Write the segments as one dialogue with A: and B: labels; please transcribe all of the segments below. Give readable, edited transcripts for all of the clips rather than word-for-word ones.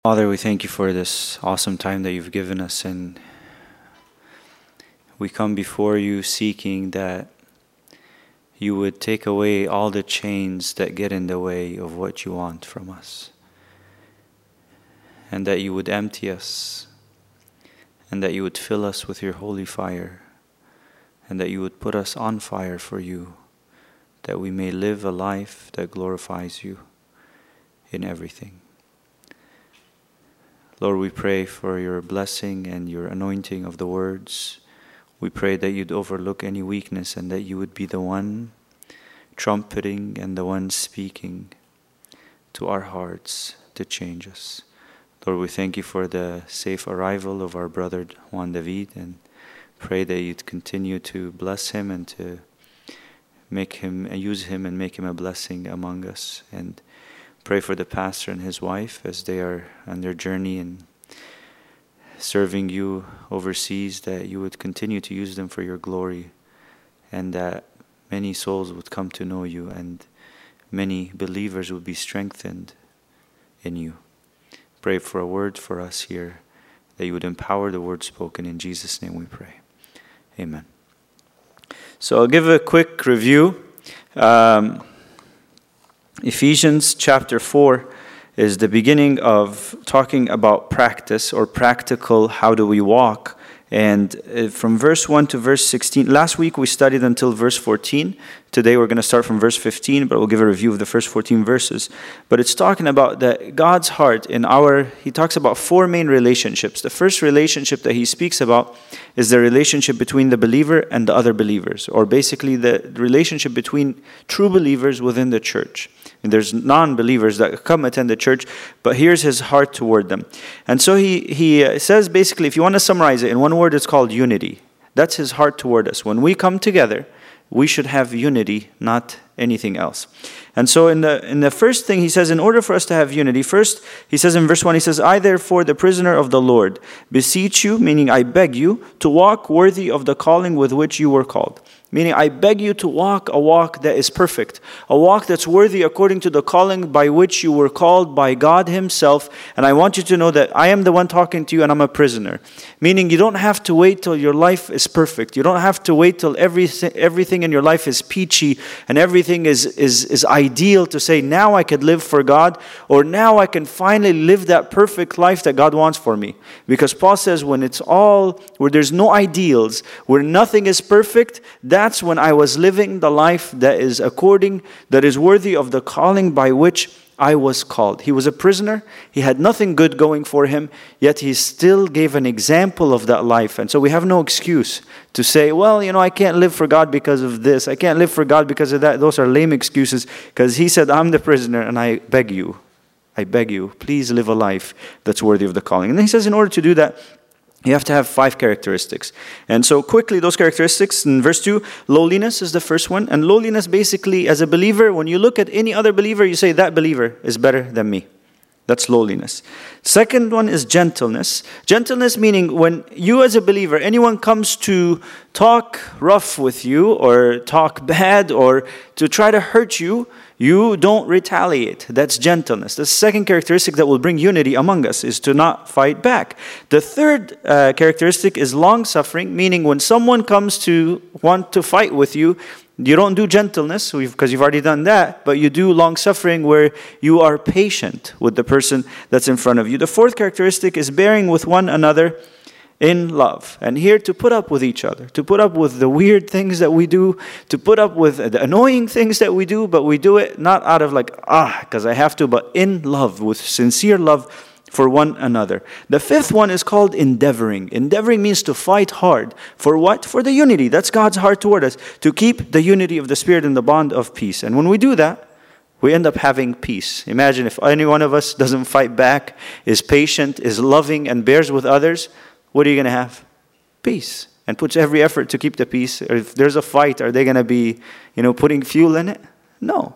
A: Father, we thank you for this awesome time that you've given us, and we come before you seeking that you would take away all the chains that get in the way of what you want from us, and that you would empty us, and that you would fill us with your holy fire, and that you would put us on fire for you, that we may live a life that glorifies you in everything. Lord, we pray for your blessing and your anointing of the words. We pray that you'd overlook any weakness and that you would be the one trumpeting and the one speaking to our hearts to change us. Lord, we thank you for the safe arrival of our brother Juan David, and pray that you'd continue to bless him and to use him and make him a blessing among us. And pray for the pastor and his wife as they are on their journey and serving you overseas, that you would continue to use them for your glory, and that many souls would come to know you and many believers would be strengthened in you. Pray for a word for us here, that you would empower the word spoken. In Jesus' name we pray. Amen. So I'll give a quick review. Ephesians chapter 4 is the beginning of talking about practice or practical, how do we walk. And from verse 1 to verse 16, last week we studied until verse 14. Today we're going to start from verse 15, but we'll give a review of the first 14 verses. But it's talking about that God's heart he talks about four main relationships. The first relationship that he speaks about is the relationship between the believer and the other believers, or basically the relationship between true believers within the church. And there's non-believers that come attend the church, but here's his heart toward them. And so he says basically, if you want to summarize it in one word, it's called unity. That's his heart toward us. When we come together, we should have unity, not anything else. And so in the first thing he says, in order for us to have unity, first he says in verse 1, he says, I therefore, the prisoner of the Lord, beseech you, meaning I beg you, to walk worthy of the calling with which you were called. Meaning, I beg you to walk a walk that is perfect, a walk that's worthy according to the calling by which you were called by God himself. And I want you to know that I am the one talking to you and I'm a prisoner. Meaning, you don't have to wait till your life is perfect. You don't have to wait till everything in your life is peachy and everything is ideal to say, now I could live for God, or now I can finally live that perfect life that God wants for me. Because Paul says where there's no ideals, where nothing is perfect, that's when I was living the life that is worthy of the calling by which I was called. He was a prisoner. He had nothing good going for him, yet he still gave an example of that life. And so we have no excuse to say, well, I can't live for God because of this. I can't live for God because of that. Those are lame excuses, because he said, I'm the prisoner and I beg you, please live a life that's worthy of the calling. And then he says, in order to do that, you have to have 5 characteristics. And so quickly, those characteristics, in verse 2, lowliness is the first one. And lowliness basically, as a believer, when you look at any other believer, you say, that believer is better than me. That's lowliness. Second one is gentleness. Gentleness meaning when you as a believer, anyone comes to talk rough with you or talk bad or to try to hurt you, you don't retaliate. That's gentleness. The second characteristic that will bring unity among us is to not fight back. The third characteristic is long-suffering, meaning when someone comes to want to fight with you, you don't do gentleness, because you've already done that, but you do long-suffering where you are patient with the person that's in front of you. The fourth characteristic is bearing with one another in love. And here, to put up with each other, to put up with the weird things that we do, to put up with the annoying things that we do, but we do it not out of because I have to, but in love, with sincere love for one another. The fifth one is called endeavoring. Endeavoring means to fight hard. For what? For the unity. That's God's heart toward us, to keep the unity of the Spirit in the bond of peace. And when we do that, we end up having peace. Imagine if any one of us doesn't fight back, is patient, is loving, and bears with others, what are you going to have? Peace. And puts every effort to keep the peace. Or if there's a fight, are they going to be, putting fuel in it? No.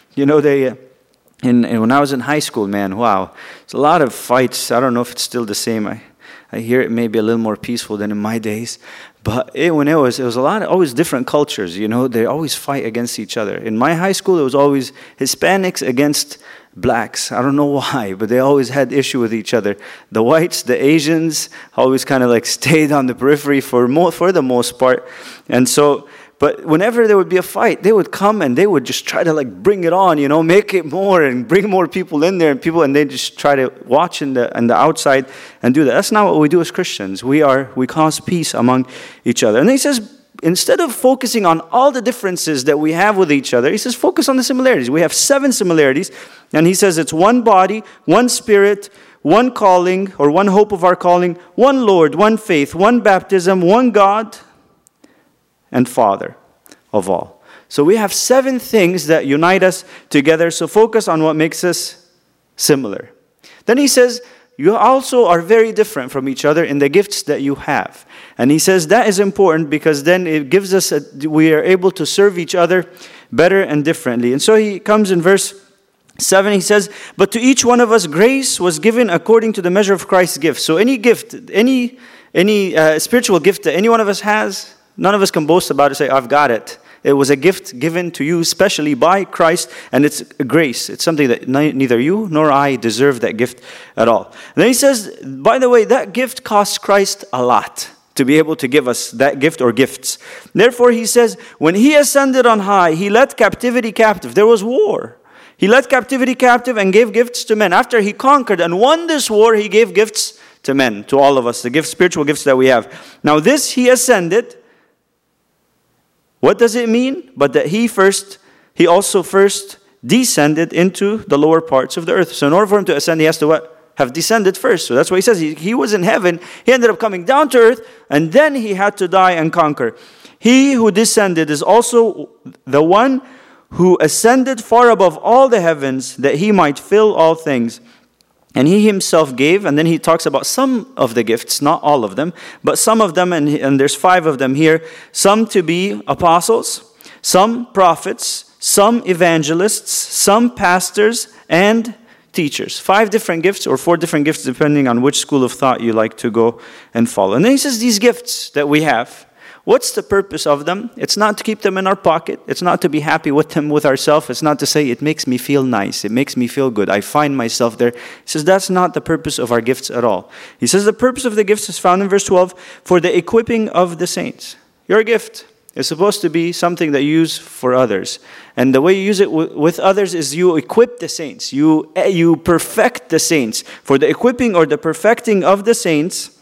A: When I was in high school, man, wow. It's a lot of fights. I don't know if it's still the same. I hear it may be a little more peaceful than in my days. But it was a lot of always different cultures, They always fight against each other. In my high school, it was always Hispanics against blacks. I don't know why, but they always had issue with each other. The whites, the Asians, always kind of like stayed on the periphery for the most part. And so, but whenever there would be a fight, they would come and they would just try to like bring it on, make it more and bring more people in there and they just try to watch in the outside and do that. That's not what we do as Christians. We cause peace among each other. And he says, instead of focusing on all the differences that we have with each other, he says, focus on the similarities. We have 7 similarities. And he says it's one body, one spirit, one calling or one hope of our calling, one Lord, one faith, one baptism, one God and Father of all. So we have 7 things that unite us together. So focus on what makes us similar. Then he says, you also are very different from each other in the gifts that you have. And he says that is important because then it gives us, we are able to serve each other better and differently. And so he comes in verse 7, he says, but to each one of us grace was given according to the measure of Christ's gift. So any gift, any spiritual gift that any one of us has, none of us can boast about it and say, I've got it. It was a gift given to you specially by Christ, and it's grace. It's something that neither you nor I deserve that gift at all. And then he says, by the way, that gift cost Christ a lot to be able to give us that gift or gifts. Therefore, he says, when he ascended on high, he led captivity captive. There was war. He led captivity captive and gave gifts to men. After he conquered and won this war, he gave gifts to men, to all of us, the spiritual gifts that we have. Now this he ascended. What does it mean? But that he also first descended into the lower parts of the earth. So in order for him to ascend, he has to what? Have descended first. So that's why he says he was in heaven. He ended up coming down to earth, and then he had to die and conquer. He who descended is also the one who ascended far above all the heavens, that he might fill all things. And he himself gave, and then he talks about some of the gifts, not all of them, but some of them, and there's 5 of them here. Some to be apostles, some prophets, some evangelists, some pastors, and teachers. 5 different gifts, or 4 different gifts, depending on which school of thought you like to go and follow. And then he says these gifts that we have, what's the purpose of them? It's not to keep them in our pocket. It's not to be happy with them with ourselves. It's not to say it makes me feel nice. It makes me feel good. I find myself there. He says that's not the purpose of our gifts at all. He says the purpose of the gifts is found in verse 12, for the equipping of the saints. Your gift is supposed to be something that you use for others. And the way you use it with others is you equip the saints. You perfect the saints. For the equipping or the perfecting of the saints,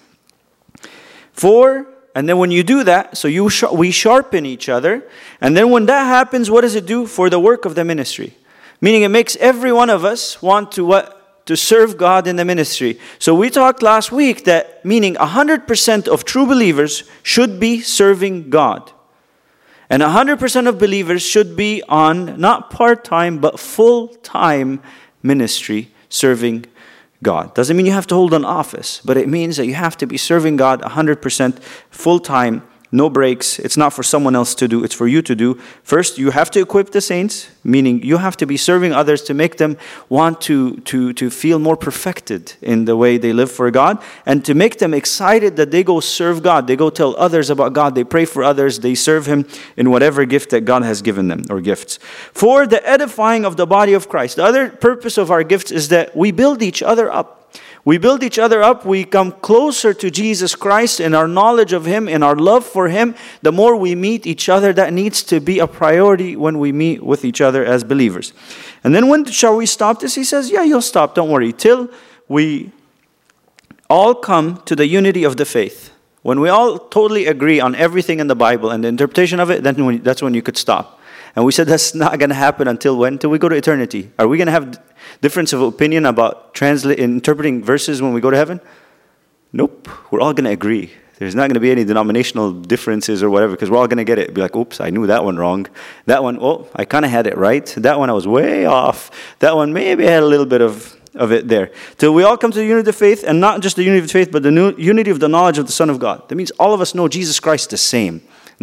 A: and then when you do that, so we sharpen each other. And then when that happens, what does it do? For the work of the ministry. Meaning it makes every one of us want to serve God in the ministry. So we talked last week that meaning 100% of true believers should be serving God. And 100% of believers should be on not part-time but full-time ministry serving God. Doesn't mean you have to hold an office, but it means that you have to be serving God 100% full-time, no breaks. It's not for someone else to do, it's for you to do. First, you have to equip the saints, meaning you have to be serving others to make them want to feel more perfected in the way they live for God, and to make them excited that they go serve God. They go tell others about God. They pray for others. They serve Him in whatever gift that God has given them, or gifts. For the edifying of the body of Christ. The other purpose of our gifts is that we build each other up. We build each other up. We come closer to Jesus Christ in our knowledge of Him, in our love for Him. The more we meet each other, that needs to be a priority when we meet with each other as believers. And then when shall we stop this? He says, yeah, you'll stop. Don't worry. Till we all come to the unity of the faith. When we all totally agree on everything in the Bible and the interpretation of it, then that's when you could stop. And we said that's not going to happen until when? Until we go to eternity. Are we going to have difference of opinion about interpreting verses when we go to heaven? Nope. We're all going to agree. There's not going to be any denominational differences or whatever, because we're all going to get it. Be like, oops, I knew that one wrong. That one, oh, I kind of had it right. That one I was way off. That one maybe I had a little bit of it there. Till we all come to the unity of the faith, and not just the unity of the faith, but the unity of the knowledge of the Son of God. That means all of us know Jesus Christ the same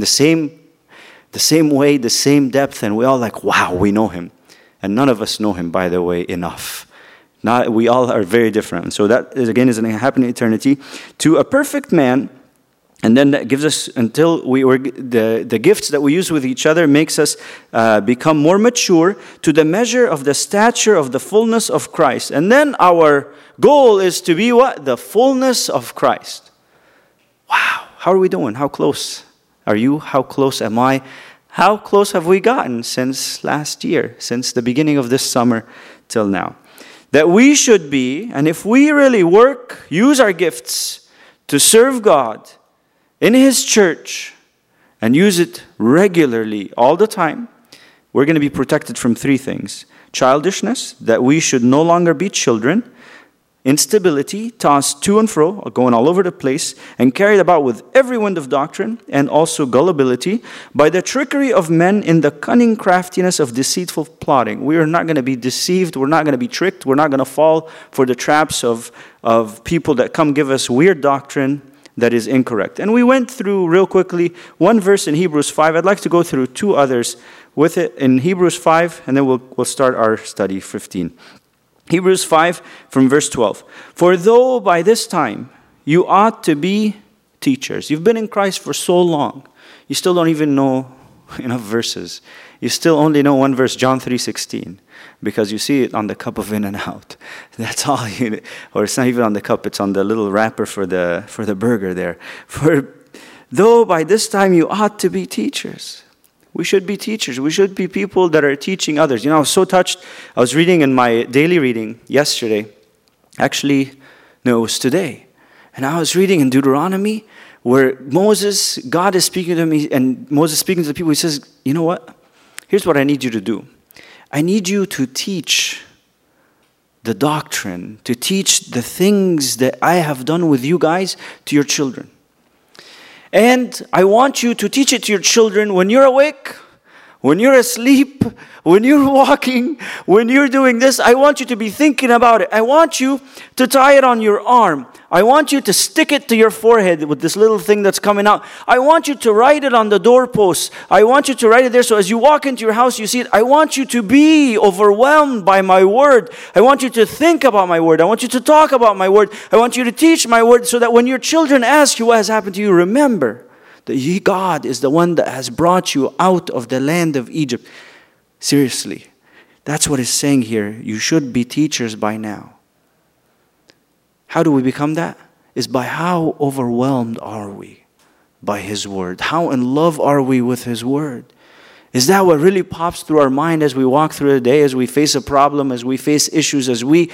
A: way, the same depth, and we all like, wow, we know Him. And none of us know Him, by the way, enough. We all are very different. And so that is going to happen in eternity. To a perfect man, And then that gives us, until the gifts that we use with each other makes us become more mature to the measure of the stature of the fullness of Christ. And then our goal is to be what? The fullness of Christ. Wow, how are we doing? How close are you? How close am I? How close have we gotten since last year, since the beginning of this summer till now? That we should be, and if we really work, use our gifts to serve God in His church and use it regularly all the time, we're going to be protected from three things. Childishness, that we should no longer be children. Instability, tossed to and fro, going all over the place, and carried about with every wind of doctrine, and also gullibility, by the trickery of men in the cunning craftiness of deceitful plotting. We are not going to be deceived. We're not going to be tricked. We're not going to fall for the traps of people that come give us weird doctrine that is incorrect. And we went through real quickly one verse in Hebrews 5. I'd like to go through two others with it in Hebrews 5, and then we'll start our study 15. Hebrews 5 from verse 12. For though by this time you ought to be teachers. You've been in Christ for so long. You still don't even know enough verses. You still only know one verse, John 3:16. Because you see it on the cup of In-N-Out. That's all you need. Or it's not even on the cup, it's on the little wrapper for the burger there. For though by this time you ought to be teachers. We should be teachers. We should be people that are teaching others. You know, I was so touched. I was reading in my daily reading yesterday. Actually, no, it was today. And I was reading in Deuteronomy where God is speaking to me, and Moses speaking to the people. He says, you know what? Here's what I need you to do. I need you to teach the doctrine, to teach the things that I have done with you guys to your children. And I want you to teach it to your children when you're awake, when you're asleep, when you're walking, when you're doing this. I want you to be thinking about it. I want you to tie it on your arm. I want you to stick it to your forehead with this little thing that's coming out. I want you to write it on the doorpost. I want you to write it there so as you walk into your house, you see it. I want you to be overwhelmed by my word. I want you to think about my word. I want you to talk about my word. I want you to teach my word so that when your children ask you what has happened to you, remember that God is the one that has brought you out of the land of Egypt. Seriously, that's what it's saying here. You should be teachers by now. How do we become that? Is by how overwhelmed are we by His word? How in love are we with His word? Is that what really pops through our mind as we walk through the day, as we face a problem, as we face issues, as we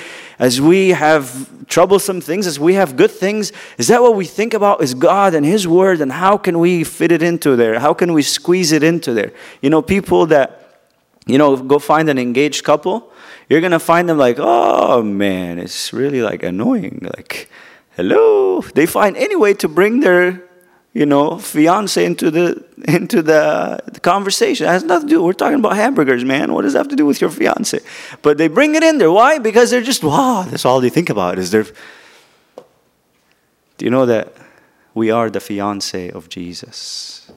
A: have troublesome things, as we have good things? Is that what we think about is God and His word, and how can we fit it into there? How can we squeeze it into there? You know, people that, go find an engaged couple, you're going to find them like, oh man, it's really like annoying. Like, hello. They find any way to bring their, fiance into the conversation. It has nothing to do. We're talking about hamburgers, man. What does that have to do with your fiance? But they bring it in there. Why? Because they're just, wow, that's all they think about is their. Do you know that we are the fiance of Jesus?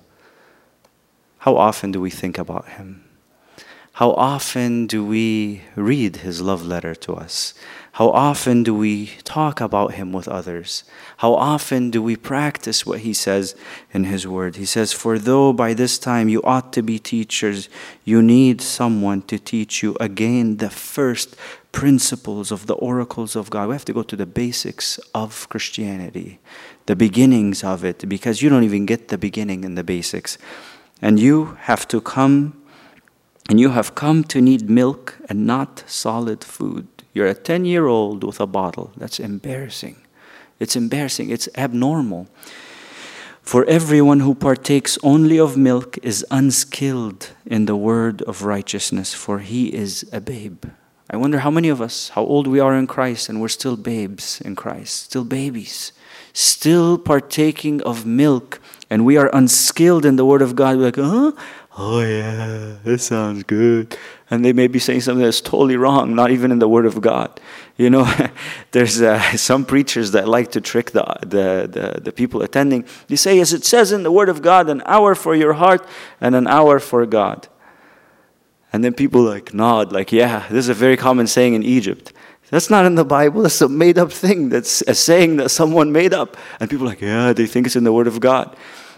A: How often do we think about Him? How often do we read His love letter to us? How often do we talk about Him with others? How often do we practice what He says in His word? He says, for though by this time you ought to be teachers, you need someone to teach you again the first principles of the oracles of God. We have to go to the basics of Christianity, the beginnings of it, because you don't even get the beginning and the basics. And you have come to need milk and not solid food. You're a 10-year-old with a bottle. That's embarrassing. It's embarrassing. It's abnormal. For everyone who partakes only of milk is unskilled in the word of righteousness, for he is a babe. I wonder how many of us, how old we are in Christ, and we're still babes in Christ, still babies, still partaking of milk, and we are unskilled in the word of God. We're like, oh yeah, this sounds good. And they may be saying something that's totally wrong, not even in the Word of God. There's some preachers that like to trick the people attending. They say, as it says in the Word of God, an hour for your heart and an hour for God. And then people nod, yeah, this is a very common saying in Egypt. That's not in the Bible. That's a made-up thing. That's a saying that someone made up. And people are like, yeah, they think it's in the Word of God.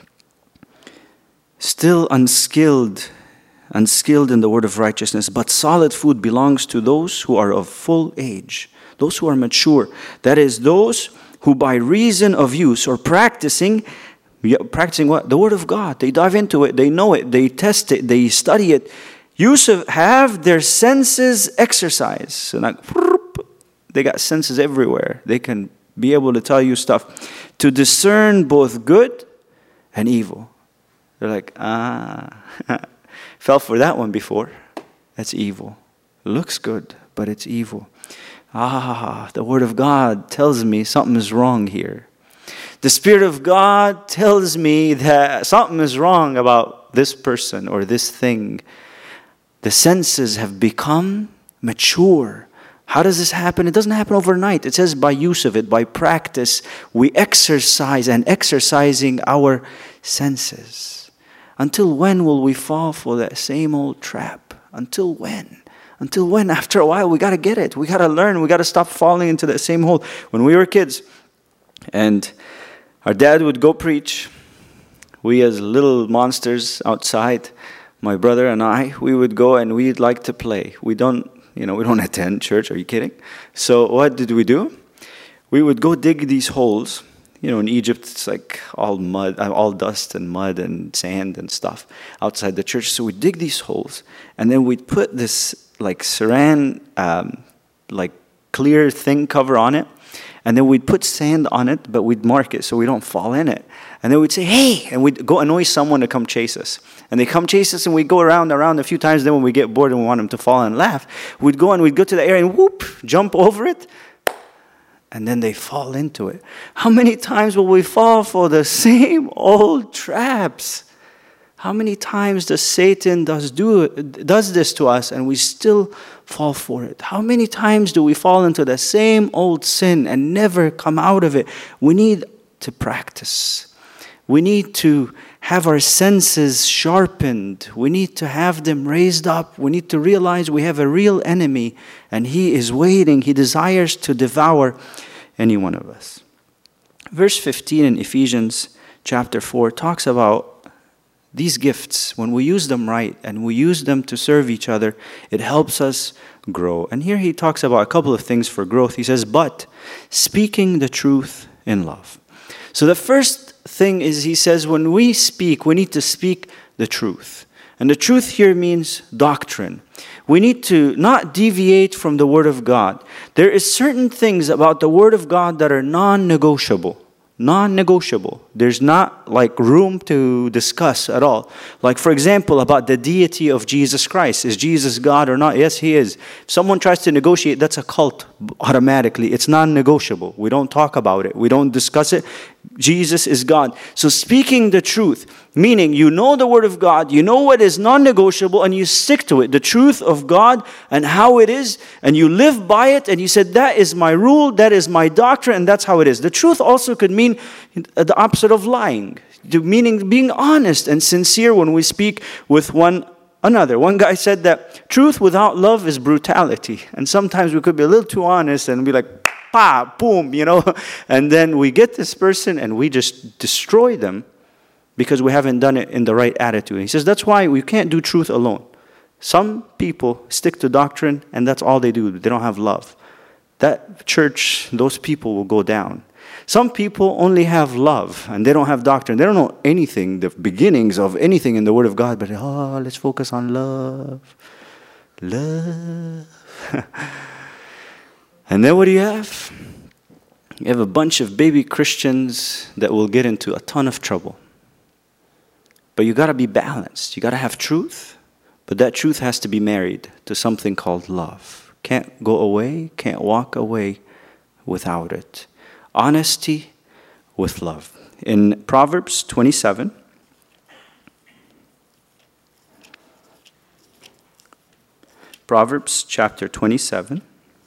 A: Still unskilled in the word of righteousness, but solid food belongs to those who are of full age, those who are mature. That is, those who by reason of use or practicing what? The word of God. They dive into it, they know it, they test it, they study it. Have their senses exercised. So like, they got senses everywhere. They can be able to tell you stuff. To discern both good and evil. They're like, fell for that one before. That's evil. Looks good, but it's evil. The Word of God tells me something is wrong here. The Spirit of God tells me that something is wrong about this person or this thing. The senses have become mature. How does this happen? It doesn't happen overnight. It says by use of it, by practice. We exercise and exercising our senses. Until when will we fall for that same old trap? Until when? Until when? After a while, we got to get it. We got to learn. We got to stop falling into that same hole. When we were kids, and our dad would go preach, we as little monsters outside, my brother and I, we would go and we'd like to play. We don't attend church. Are you kidding? So what did we do? We would go dig these holes. In Egypt, it's like all mud, all dust and mud and sand and stuff outside the church. So we dig these holes, and then we'd put this like saran, like clear thing cover on it, and then we'd put sand on it, but we'd mark it so we don't fall in it. And then we'd say, hey, and we'd go annoy someone to come chase us. And they come chase us, and we go around a few times. Then when we get bored and we want them to fall and laugh, we'd go to the area and whoop, jump over it. And then they fall into it. How many times will we fall for the same old traps? How many times does Satan does this to us and we still fall for it? How many times do we fall into the same old sin and never come out of it? We need to practice. We need to have our senses sharpened. We need to have them raised up. We need to realize we have a real enemy, and he is waiting. He desires to devour any one of us. Verse 15 in Ephesians chapter 4 talks about these gifts. When we use them right and we use them to serve each other, it helps us grow. And here he talks about a couple of things for growth. He says, but speaking the truth in love. So the first thing is, he says, when we speak, we need to speak the truth. And the truth here means doctrine. We need to not deviate from the Word of God. There is certain things about the Word of God that are non-negotiable. Non-negotiable. There's not like room to discuss at all. Like, for example, about the deity of Jesus Christ. Is Jesus God or not? Yes, he is. If someone tries to negotiate, that's a cult automatically. It's non-negotiable. We don't talk about it. We don't discuss it. Jesus is God. So speaking the truth, meaning you know the Word of God, you know what is non-negotiable, and you stick to it. The truth of God and how it is, and you live by it, and you said, that is my rule, that is my doctrine, and that's how it is. The truth also could mean the opposite of lying, meaning being honest and sincere when we speak with one another. One guy said that truth without love is brutality. And sometimes we could be a little too honest and be like, pa, boom, and then we get this person and we just destroy them because we haven't done it in the right attitude. He says that's why we can't do truth alone. Some people stick to doctrine and that's all they do. They don't have love. That church, those people will go down. Some people only have love and they don't have doctrine. They don't know anything, the beginnings of anything in the Word of God, but let's focus on love. Love. And then what do you have? You have a bunch of baby Christians that will get into a ton of trouble. But you got to be balanced. You got to have truth, but that truth has to be married to something called love. Can't go away, can't walk away without it. Honesty with love. In Proverbs 27, Proverbs chapter 27,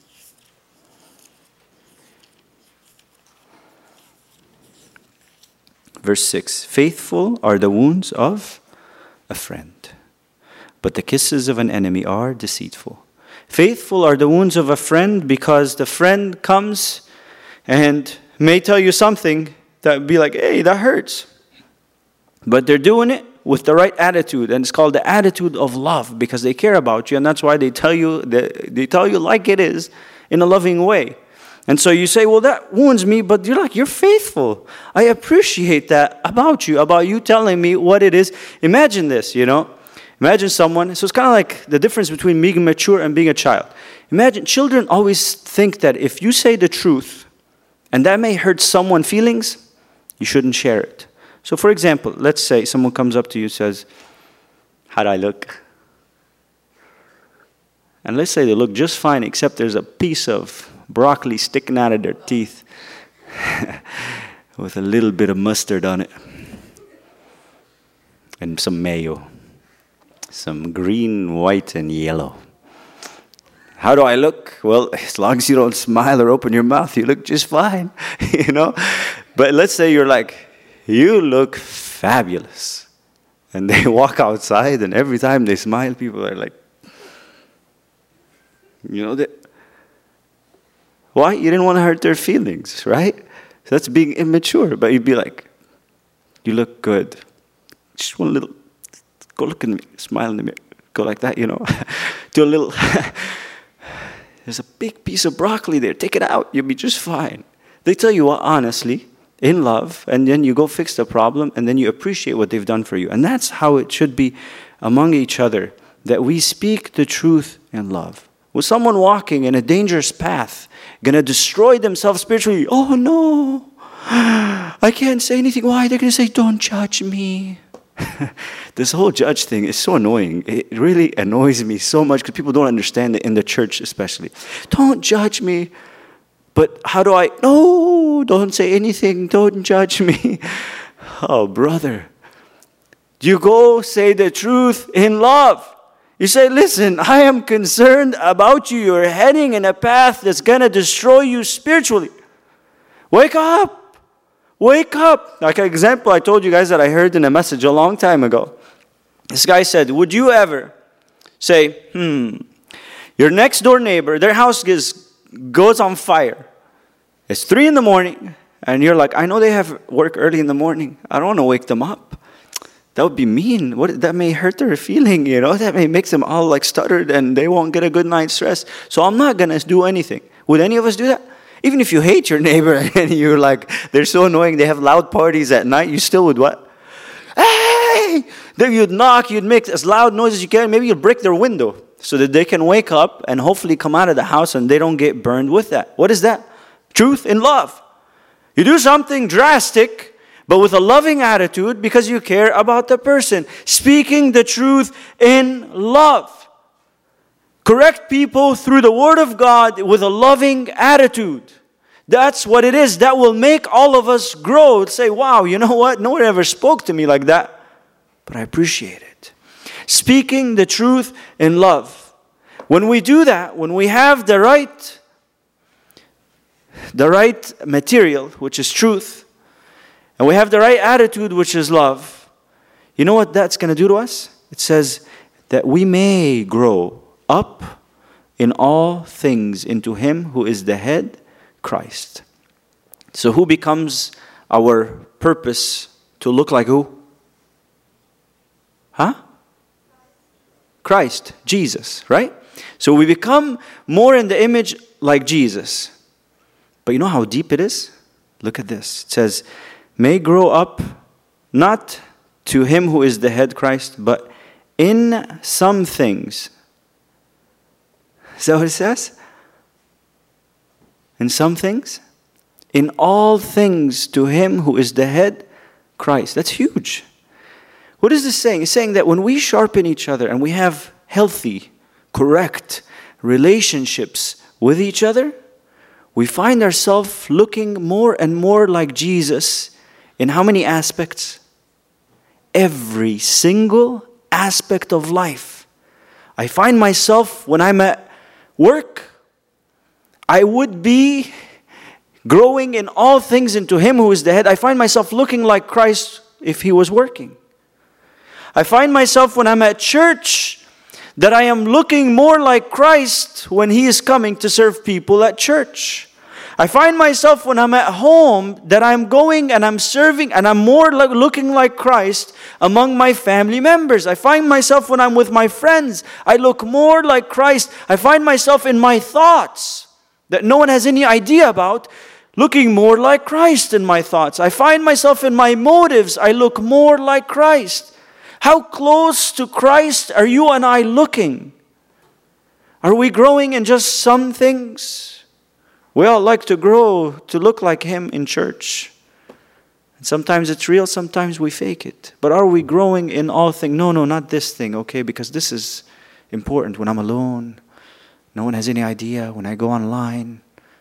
A: verse 6, faithful are the wounds of a friend, but the kisses of an enemy are deceitful. Faithful are the wounds of a friend, because the friend comes and may tell you something that would be like, hey, that hurts. But they're doing it with the right attitude, and it's called the attitude of love, because they care about you, and that's why they tell you like it is in a loving way. And so you say, well, that wounds me, but you're faithful. I appreciate that about you telling me what it is. Imagine this, Imagine someone, so it's kind of like the difference between being mature and being a child. Imagine, children always think that if you say the truth, and that may hurt someone's feelings, you shouldn't share it. So for example, let's say someone comes up to you and says, how do I look? And let's say they look just fine, except there's a piece of broccoli sticking out of their teeth with a little bit of mustard on it. And some mayo. Some green, white, and yellow. How do I look? Well, as long as you don't smile or open your mouth, you look just fine, But let's say you're like, you look fabulous. And they walk outside, and every time they smile, people are like, why? You didn't want to hurt their feelings, right? So that's being immature. But you'd be like, you look good. Just one little, go look at me, smile in the mirror. Go like that, Do a little, there's a big piece of broccoli there. Take it out. You'll be just fine. They tell you honestly, in love, and then you go fix the problem, and then you appreciate what they've done for you. And that's how it should be among each other, that we speak the truth in love. With someone walking in a dangerous path, going to destroy themselves spiritually, oh no, I can't say anything. Why? They're going to say, don't judge me. This whole judge thing is so annoying. It really annoys me so much because people don't understand it in the church especially. Don't judge me. But how do I? No, don't say anything. Don't judge me. Oh, brother. You go say the truth in love. You say, listen, I am concerned about you. You're heading in a path that's going to destroy you spiritually. Wake up. Wake up. Like an example I told you guys that I heard in a message a long time ago. This guy said, would you ever say, your next door neighbor, their house goes on fire. It's 3 a.m, and you're like, I know they have work early in the morning. I don't want to wake them up. That would be mean. That may hurt their feeling, That may make them all like stuttered, and they won't get a good night's rest. So I'm not going to do anything. Would any of us do that? Even if you hate your neighbor and you're like, they're so annoying, they have loud parties at night, you still would what? Hey! Then you'd knock, you'd make as loud noise as you can. Maybe you'd break their window so that they can wake up and hopefully come out of the house and they don't get burned with that. What is that? Truth in love. You do something drastic, but with a loving attitude because you care about the person. Speaking the truth in love. Correct people through the Word of God with a loving attitude. That's what it is. That will make all of us grow. Say, wow, you know what? No one ever spoke to me like that. But I appreciate it. Speaking the truth in love. When we do that, when we have the right material, which is truth, and we have the right attitude, which is love, you know what that's going to do to us? It says that we may grow up in all things into Him who is the head, Christ. So who becomes our purpose to look like who? Christ, Jesus, right? So we become more in the image like Jesus. But you know how deep it is? Look at this. It says, may grow up not to Him who is the head, Christ, but in some things. Is that what it says? In some things? In all things to Him who is the head, Christ. That's huge. What is this saying? It's saying that when we sharpen each other and we have healthy, correct relationships with each other, we find ourselves looking more and more like Jesus in how many aspects? Every single aspect of life. I find myself when I'm at work, I would be growing in all things into Him who is the head. I find myself looking like Christ if He was working. I find myself when I'm at church that I am looking more like Christ when He is coming to serve people at church. I find myself when I'm at home that I'm going and I'm serving and I'm more looking like Christ among my family members. I find myself when I'm with my friends, I look more like Christ. I find myself in my thoughts that no one has any idea about, looking more like Christ in my thoughts. I find myself in my motives, I look more like Christ. How close to Christ are you and I looking? Are we growing in just some things? We all like to grow to look like Him in church. And sometimes it's real, sometimes we fake it. But are we growing in all things? No, not this thing, okay? Because this is important when I'm alone. No one has any idea. When I go online.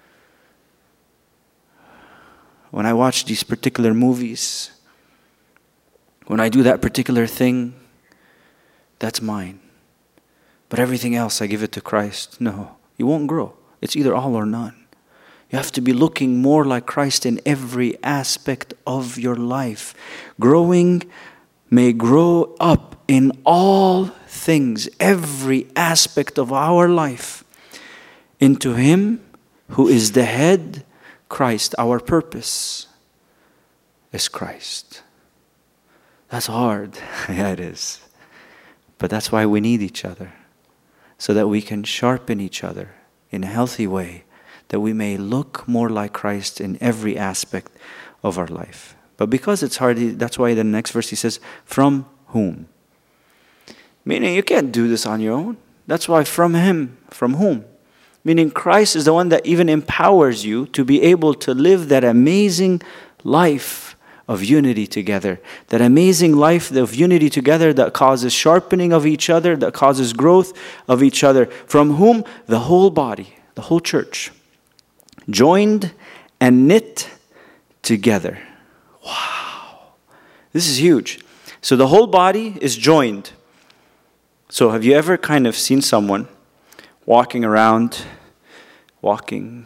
A: When I watch these particular movies. When I do that particular thing. That's mine. But everything else, I give it to Christ. No, you won't grow. It's either all or none. You have to be looking more like Christ in every aspect of your life. Growing may grow up in all things, every aspect of our life, into Him who is the head, Christ. Our purpose is Christ. That's hard. Yeah, it is. But that's why we need each other, so that we can sharpen each other in a healthy way, that we may look more like Christ in every aspect of our life. But because it's hard, that's why the next verse He says, from whom? Meaning you can't do this on your own. That's why from Him, from whom? Meaning Christ is the one that even empowers you to be able to live that amazing life of unity together. That amazing life of unity together that causes sharpening of each other, that causes growth of each other. From whom? The whole body, the whole church, joined and knit together. Wow. This is huge. So the whole body is joined. So have you ever kind of seen someone walking around, walking,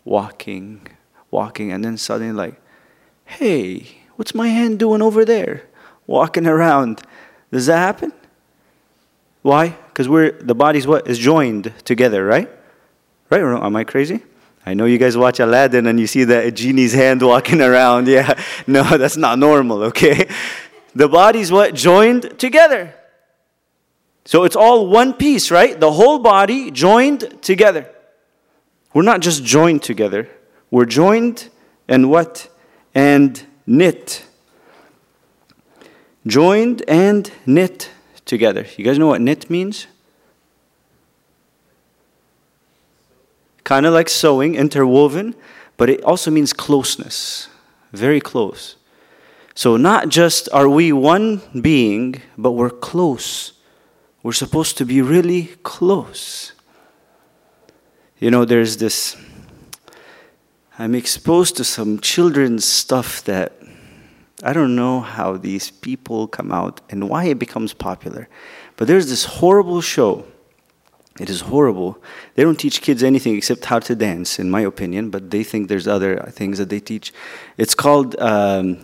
A: and then suddenly like, hey, what's my hand doing over there? Walking around. Does that happen? Why? Because the body's what? Is joined together, right? Right or no? Am I crazy? I know you guys watch Aladdin and you see that genie's hand walking around. Yeah, no, that's not normal, okay? The body's what? Joined together. So it's all one piece, right? The whole body joined together. We're not just joined together. We're joined and what? And knit. Joined and knit together. You guys know what knit means? Kind of like sewing, interwoven, but it also means closeness. Very close. So not just are we one being, but we're close. We're supposed to be really close. You know, there's this, I'm exposed to some children's stuff that I don't know how these people come out and why it becomes popular. But there's this horrible show. It is horrible. They don't teach kids anything except how to dance, in my opinion, but they think there's other things that they teach. It's called, oh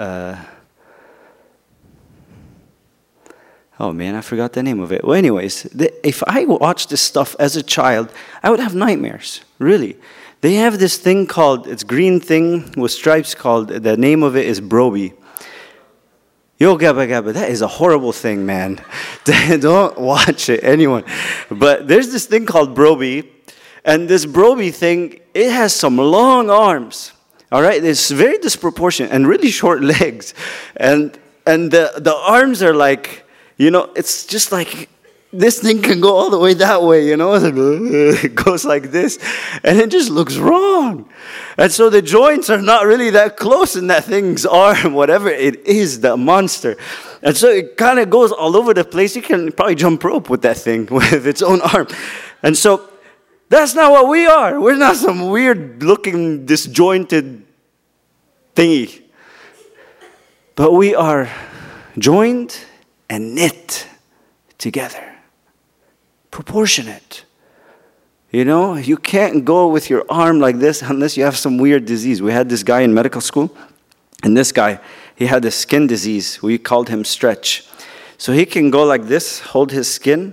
A: man, I forgot the name of it. Well, anyways, if I watched this stuff as a child, I would have nightmares, really. They have this thing called, it's green thing with stripes called, the name of it is Broby. Yo, Gabba Gabba, that is a horrible thing, man. Don't watch it, anyone. But there's this thing called Broby, and this Broby thing, it has some long arms, all right? It's very disproportionate and really short legs. And the arms are like, you know, it's just like, this thing can go all the way that way, you know? It goes like this, and it just looks wrong. And so the joints are not really that close in that thing's arm, whatever it is, the monster. And so it kind of goes all over the place. You can probably jump rope with that thing, with its own arm. And so that's not what we are. We're not some weird-looking, disjointed thingy. But we are joined and knit together. Proportionate. You know, you can't go with your arm like this unless you have some weird disease. We had this guy in medical school, and this guy, he had a skin disease. We called him Stretch. So he can go like this, hold his skin,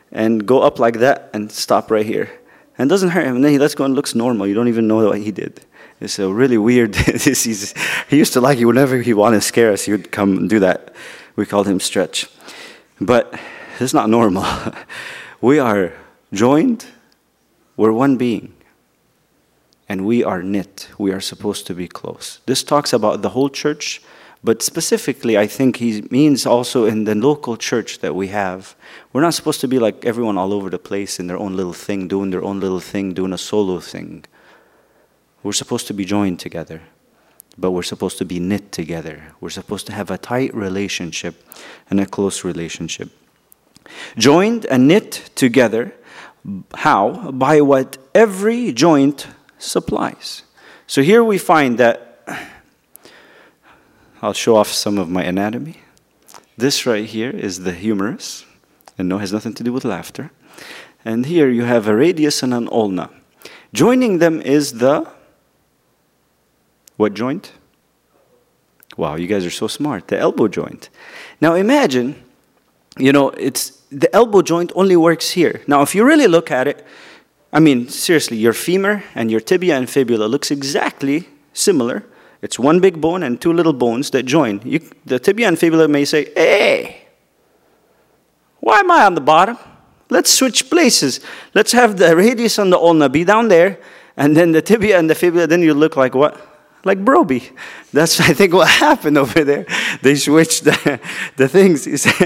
A: and go up like that and stop right here. And it doesn't hurt him. And then he lets go and looks normal. You don't even know what he did. It's a really weird disease. He used to like it whenever he wanted to scare us, he would come and do that. We called him Stretch. But it's not normal. We are joined. We're one being. And we are knit. We are supposed to be close. This talks about the whole church, but specifically, I think he means also in the local church that we have. We're not supposed to be like everyone all over the place in their own little thing, doing their own little thing, doing a solo thing. We're supposed to be joined together, but we're supposed to be knit together. We're supposed to have a tight relationship and a close relationship. Joined and knit together, how? By what every joint supplies. So here we find that, I'll show off some of my anatomy. This right here is the humerus, and no, it has nothing to do with laughter. And here you have a radius and an ulna. Joining them is the, what joint? Wow, you guys are so smart. The elbow joint. Now imagine, it's the elbow joint only works here. Now if you really look at it, I mean, seriously, your femur and your tibia and fibula looks exactly similar. It's one big bone and two little bones that join. The tibia and fibula may say, hey, why am I on the bottom? Let's switch places. Let's have the radius and the ulna be down there, and then the tibia and the fibula, then you look like what? Like Broby. That's, I think, what happened over there. They switched the things.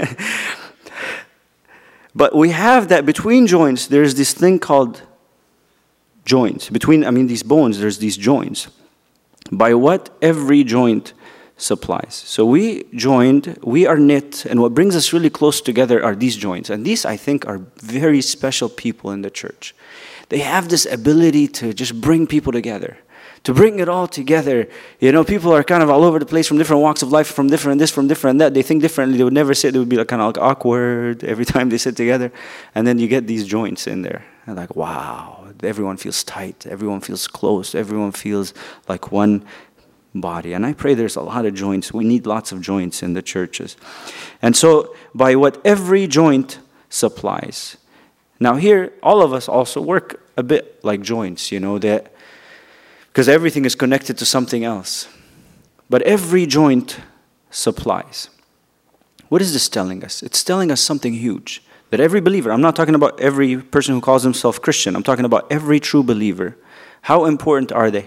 A: But we have that between joints, there's this thing called joints. These bones, there's these joints. By what every joint supplies. So we joined, we are knit, and what brings us really close together are these joints. And these, I think, are very special people in the church. They have this ability to just bring people together, to bring it all together. People are kind of all over the place from different walks of life, from different this, from different that. They think differently. They would never sit. They would be kind of like awkward every time they sit together. And then you get these joints in there. And like, wow, everyone feels tight. Everyone feels close. Everyone feels like one body. And I pray there's a lot of joints. We need lots of joints in the churches. And so by what every joint supplies. Now here, all of us also work a bit like joints, that because everything is connected to something else. But every joint supplies. What is this telling us? It's telling us something huge. That every believer, I'm not talking about every person who calls himself Christian, I'm talking about every true believer. How important are they?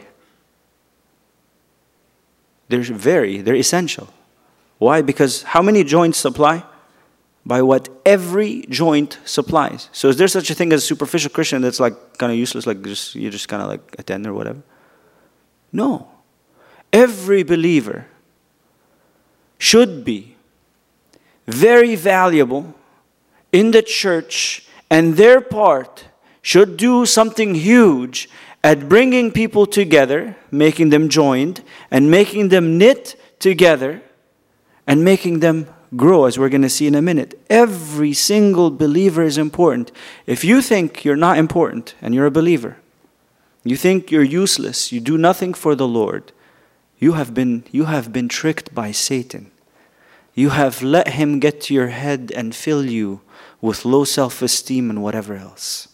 A: They're essential. Why? Because how many joints supply? By what every joint supplies. So is there such a thing as a superficial Christian that's like kind of useless, like you just kind of like attend or whatever? No. Every believer should be very valuable in the church, and their part should do something huge at bringing people together, making them joined, and making them knit together, and making them grow, as we're going to see in a minute. Every single believer is important. If you think you're not important and you're a believer, you think you're useless, you do nothing for the Lord, you have been tricked by Satan. You have let him get to your head and fill you with low self-esteem and whatever else.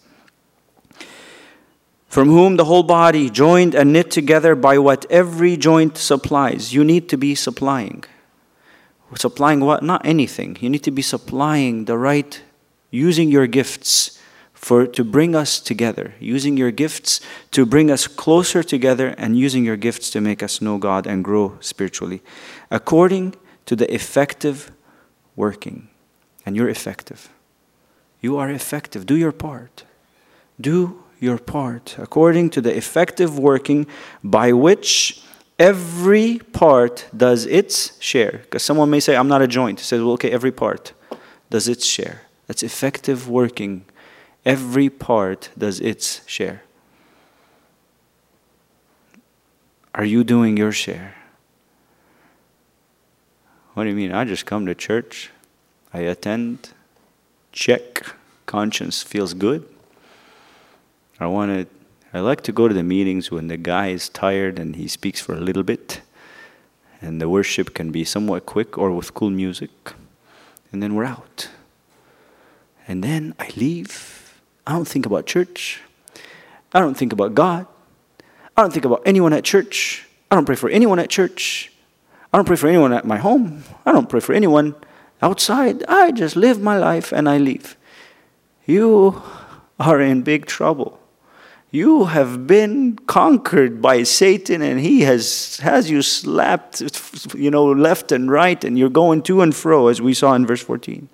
A: From whom the whole body, joined and knit together by what every joint supplies. You need to be supplying. Supplying what? Not anything. You need to be supplying the right, using your gifts to bring us together. Using your gifts to bring us closer together, and using your gifts to make us know God and grow spiritually. According to the effective working. And you're effective. You are effective. Do your part. Do your part. According to the effective working by which every part does its share. Because someone may say, I'm not a joint. He says, well, okay, every part does its share. That's effective working. Every part does its share. Are you doing your share? What do you mean? I just come to church. I attend. Check. Conscience feels good. I like to go to the meetings when the guy is tired and he speaks for a little bit. And the worship can be somewhat quick or with cool music. And then we're out. And then I leave. I don't think about church. I don't think about God. I don't think about anyone at church. I don't pray for anyone at church. I don't pray for anyone at my home. I don't pray for anyone outside. I just live my life and I leave. You are in big trouble. You have been conquered by Satan, and he has you slapped, left and right, and you're going to and fro, as we saw in verse 14.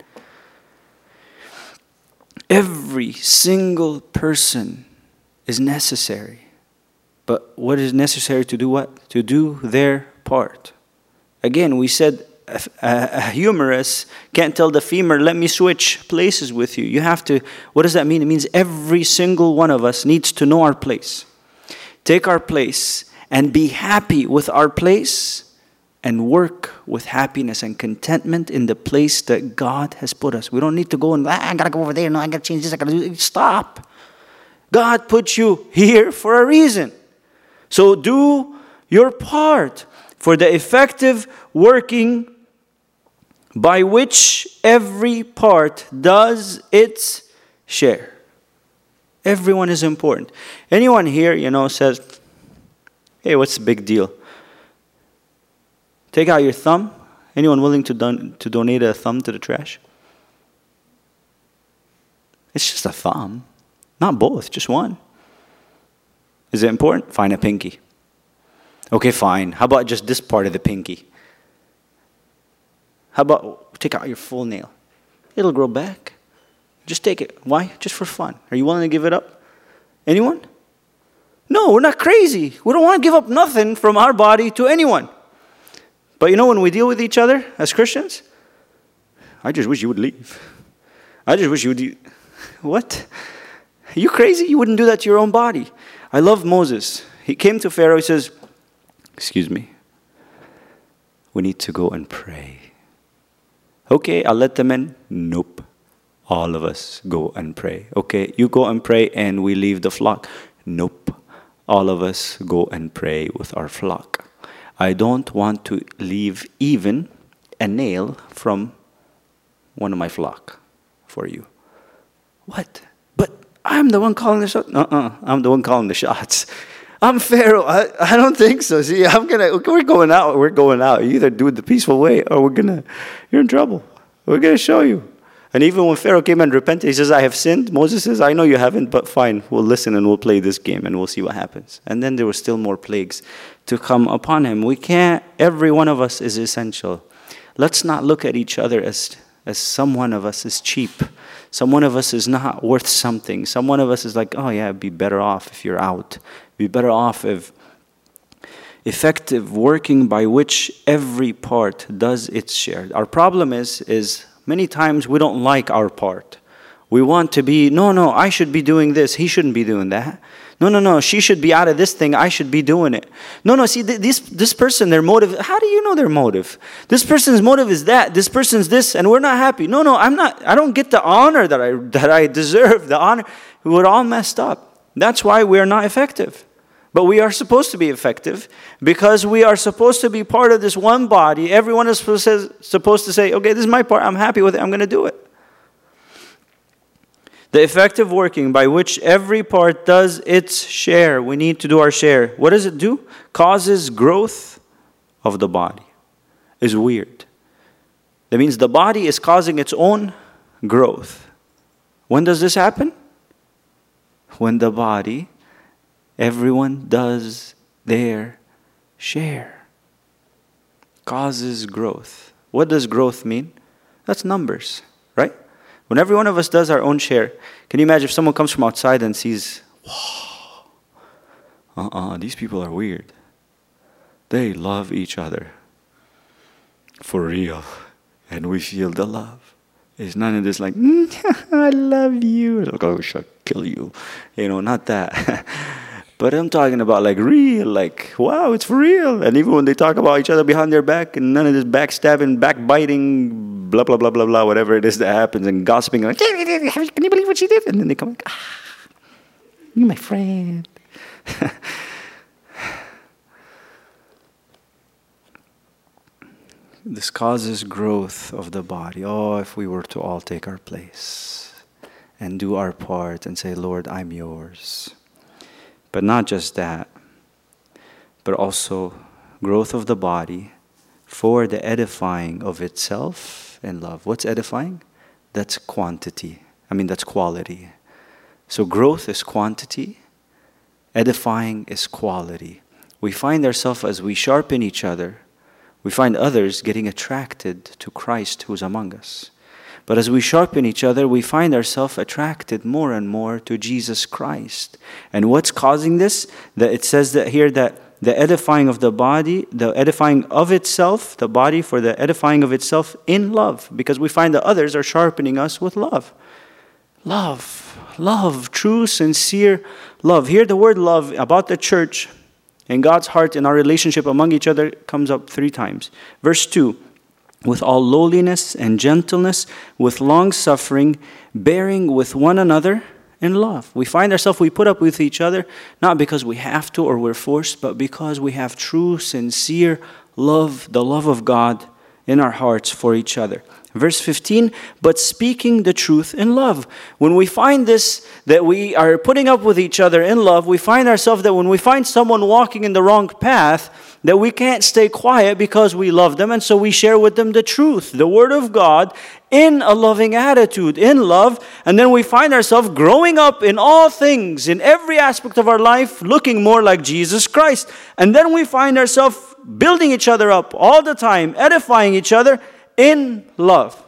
A: Every single person is necessary. But what is necessary to do what? To do their part. Again, we said a humerus can't tell the femur, let me switch places with you. You have to, what does that mean? It means every single one of us needs to know our place. Take our place and be happy with our place and work with happiness and contentment in the place that God has put us. We don't need to go and, I got to go over there. No, I got to change this. I got to do this. Stop. God put you here for a reason. So do your part for the effective working by which every part does its share. Everyone is important. Anyone here, says, hey, what's the big deal? Take out your thumb. Anyone willing to donate a thumb to the trash? It's just a thumb. Not both, just one. Is it important? Fine, a pinky. Okay, fine. How about just this part of the pinky? How about take out your full nail? It'll grow back. Just take it. Why? Just for fun. Are you willing to give it up? Anyone? No, we're not crazy. We don't want to give up nothing from our body to anyone. But when we deal with each other as Christians, I just wish you would leave. I just wish you would. What? Are you crazy? You wouldn't do that to your own body. I love Moses. He came to Pharaoh. He says, excuse me, we need to go and pray. Okay, I'll let them in. Nope. All of us go and pray. Okay, you go and pray and we leave the flock. Nope. All of us go and pray with our flock. I don't want to leave even a nail from one of my flock for you. What? But I'm the one calling the shots. I'm the one calling the shots. I'm Pharaoh. I don't think so. See, we're going out. We're going out. You either do it the peaceful way or you're in trouble. We're going to show you. And even when Pharaoh came and repented, he says, I have sinned. Moses says, I know you haven't, but fine. We'll listen and we'll play this game and we'll see what happens. And then there were still more plagues to come upon him. Every one of us is essential. Let's not look at each other as some one of us is cheap. Some one of us is not worth something. Some one of us is like, oh yeah, it'd be better off if you're out. Be better off if effective working by which every part does its share. Our problem is many times we don't like our part. We want to be, no, I should be doing this. He shouldn't be doing that. No, she should be out of this thing. I should be doing it. No, see, this person, their motive, how do you know their motive? This person's motive is that. This person's this, and we're not happy. No, I'm not. I don't get the honor that I deserve. The honor. We're all messed up. That's why we're not effective. But we are supposed to be effective because we are supposed to be part of this one body. Everyone is supposed to say, okay, this is my part. I'm happy with it. I'm going to do it. The effective working by which every part does its share. We need to do our share. What does it do? Causes growth of the body. It's weird. That means the body is causing its own growth. When does this happen? When the body, everyone does their share. Causes growth. What does growth mean? That's numbers, right? When every one of us does our own share, can you imagine if someone comes from outside and sees, wow, these people are weird. They love each other. For real. And we feel the love. It's none of this like, I love you. Like, oh, I shall kill you. Not that. But I'm talking about like real, like, wow, it's for real. And even when they talk about each other behind their back and none of this backstabbing, backbiting, blah, blah, blah, blah, blah, whatever it is that happens and gossiping, like, can you believe what she did? And then they come like, you're my friend. This causes growth of the body. Oh, if we were to all take our place. and do our part and say, Lord, I'm yours. But not just that, but also growth of the body for the edifying of itself in love. What's edifying? That's quantity. That's quality. So growth is quantity. Edifying is quality. We find ourselves, as we sharpen each other, we find others getting attracted to Christ who's among us. But as we sharpen each other, we find ourselves attracted more and more to Jesus Christ. And what's causing this? That it says that here that the edifying of the body, the edifying of itself, the body for the edifying of itself in love. Because we find that others are sharpening us with love. Love, true, sincere love. Here the word love about the church and God's heart in our relationship among each other comes up 3 times. Verse 2, with all lowliness and gentleness, with long suffering, bearing with one another in love. We find ourselves, we put up with each other, not because we have to or we're forced, but because we have true, sincere love, the love of God in our hearts for each other. Verse 15, but speaking the truth in love. When we find this, that we are putting up with each other in love, we find ourselves that when we find someone walking in the wrong path, that we can't stay quiet because we love them, and so we share with them the truth, the Word of God, in a loving attitude, in love, and then we find ourselves growing up in all things, in every aspect of our life, looking more like Jesus Christ. And then we find ourselves building each other up all the time, edifying each other in love.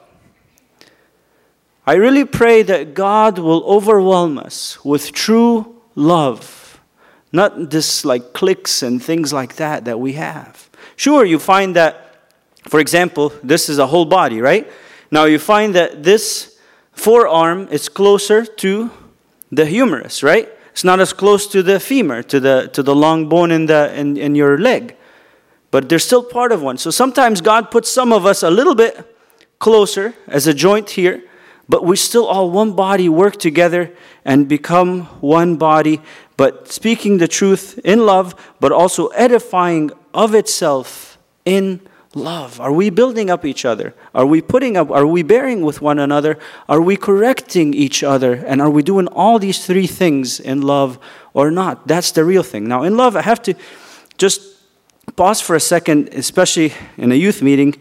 A: I really pray that God will overwhelm us with true love. Not this like cliques and things like that we have. Sure, you find that, for example, this is a whole body, right? Now you find that this forearm is closer to the humerus, right? It's not as close to the femur, to the long bone in your leg. But they're still part of one. So sometimes God puts some of us a little bit closer as a joint here, but we still all one body, work together and become one body, but speaking the truth in love, but also edifying of itself in love. Are we building up each other? Are we bearing with one another? Are we correcting each other? And are we doing all these 3 things in love or not? That's the real thing. Now in love, I have to just pause for a second, especially in a youth meeting,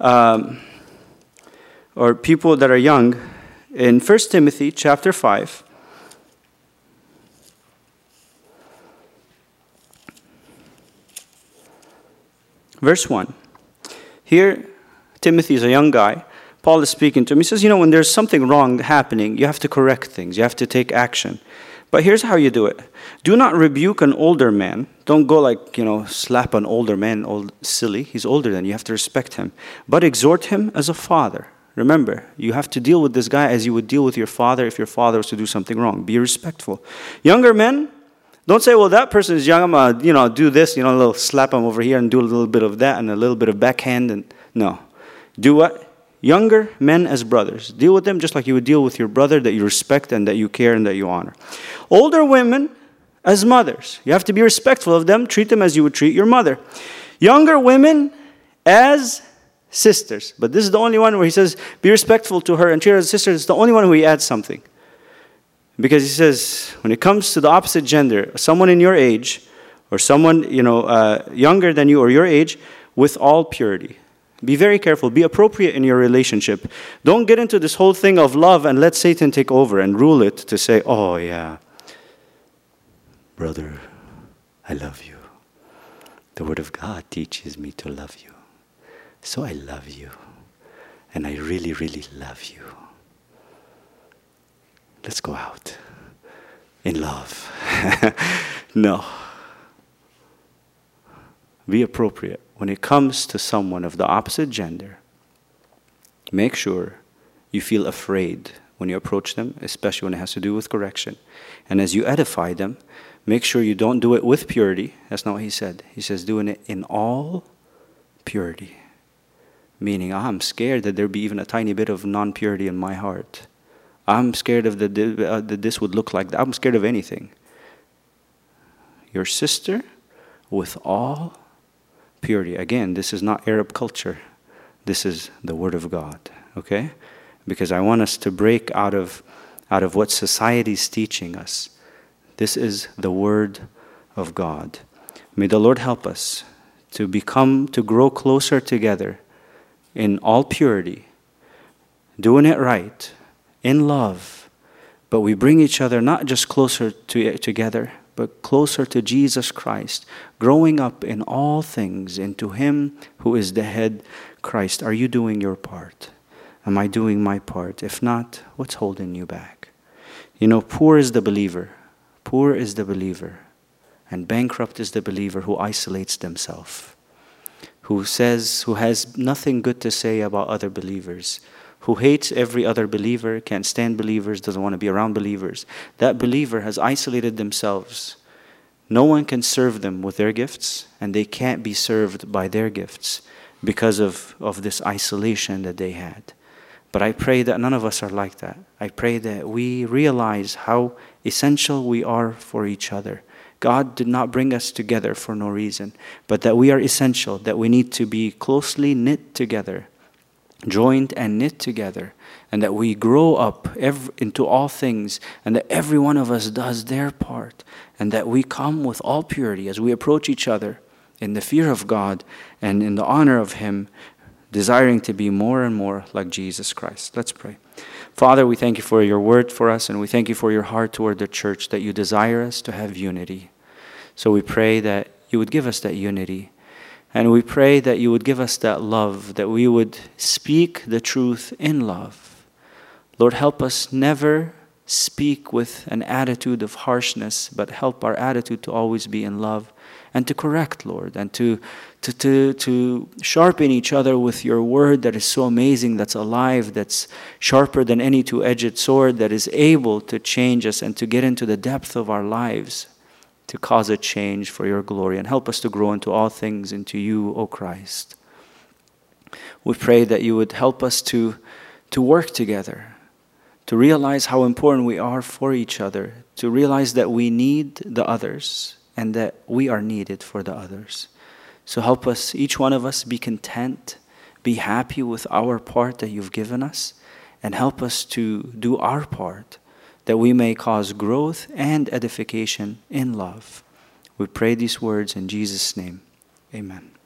A: or people that are young. In 1 Timothy chapter 5, verse 1. Here, Timothy is a young guy. Paul is speaking to him. He says, when there's something wrong happening, you have to correct things. You have to take action. But here's how you do it. Do not rebuke an older man. Don't go slap an older man, silly. He's older than you. You have to respect him. But exhort him as a father. Remember, you have to deal with this guy as you would deal with your father if your father was to do something wrong. Be respectful. Younger men, don't say, well, that person is young. I'm going to do this, a little slap him over here and do a little bit of that and a little bit of backhand. No. Do what? Younger men as brothers. Deal with them just like you would deal with your brother that you respect and that you care and that you honor. Older women as mothers. You have to be respectful of them. Treat them as you would treat your mother. Younger women as sisters. But this is the only one where he says, be respectful to her and treat her as a sister. It's the only one where he adds something. Because he says, when it comes to the opposite gender, someone in your age, or someone younger than you or your age, with all purity. Be very careful. Be appropriate in your relationship. Don't get into this whole thing of love and let Satan take over and rule it to say, oh yeah, brother, I love you. The Word of God teaches me to love you. So I love you. And I really, really love you. Let's go out in love. No. Be appropriate. When it comes to someone of the opposite gender, make sure you feel afraid when you approach them, especially when it has to do with correction. And as you edify them, make sure you don't do it with purity. That's not what he said. He says doing it in all purity. Meaning, I'm scared that there be even a tiny bit of non-purity in my heart. I'm scared of that this would look like that. I'm scared of anything. Your sister with all purity. Again, this is not Arab culture. This is the Word of God. Okay? Because I want us to break out of out of what society is teaching us. This is the Word of God. May the Lord help us to grow closer together in all purity, doing it right, in love, but we bring each other not just closer together, but closer to Jesus Christ, growing up in all things into Him who is the head, Christ. Are you doing your part? Am I doing my part? If not, what's holding you back? You know, poor is the believer. Poor is the believer. And bankrupt is the believer who isolates themselves, who has nothing good to say about other believers, who hates every other believer, can't stand believers, doesn't want to be around believers. That believer has isolated themselves. No one can serve them with their gifts, and they can't be served by their gifts because of this isolation that they had. But I pray that none of us are like that. I pray that we realize how essential we are for each other. God did not bring us together for no reason, but that we are essential, that we need to be closely knit together, joined and knit together, and that we grow up into all things, and that every one of us does their part, and that we come with all purity as we approach each other in the fear of God and in the honor of Him, desiring to be more and more like Jesus Christ. Let's pray. Father, we thank you for your word for us, and we thank you for your heart toward the church, that you desire us to have unity. So we pray that you would give us that unity, and we pray that you would give us that love, that we would speak the truth in love. Lord, help us never speak with an attitude of harshness, but help our attitude to always be in love and to correct, Lord, and to sharpen each other with your word that is so amazing, that's alive, that's sharper than any two-edged sword, that is able to change us and to get into the depth of our lives, to cause a change for your glory, and help us to grow into all things into you, O Christ. We pray that you would help us to work together, to realize how important we are for each other, to realize that we need the others and that we are needed for the others. So help us, each one of us, be content, be happy with our part that you've given us, and help us to do our part, that we may cause growth and edification in love. We pray these words in Jesus' name. Amen.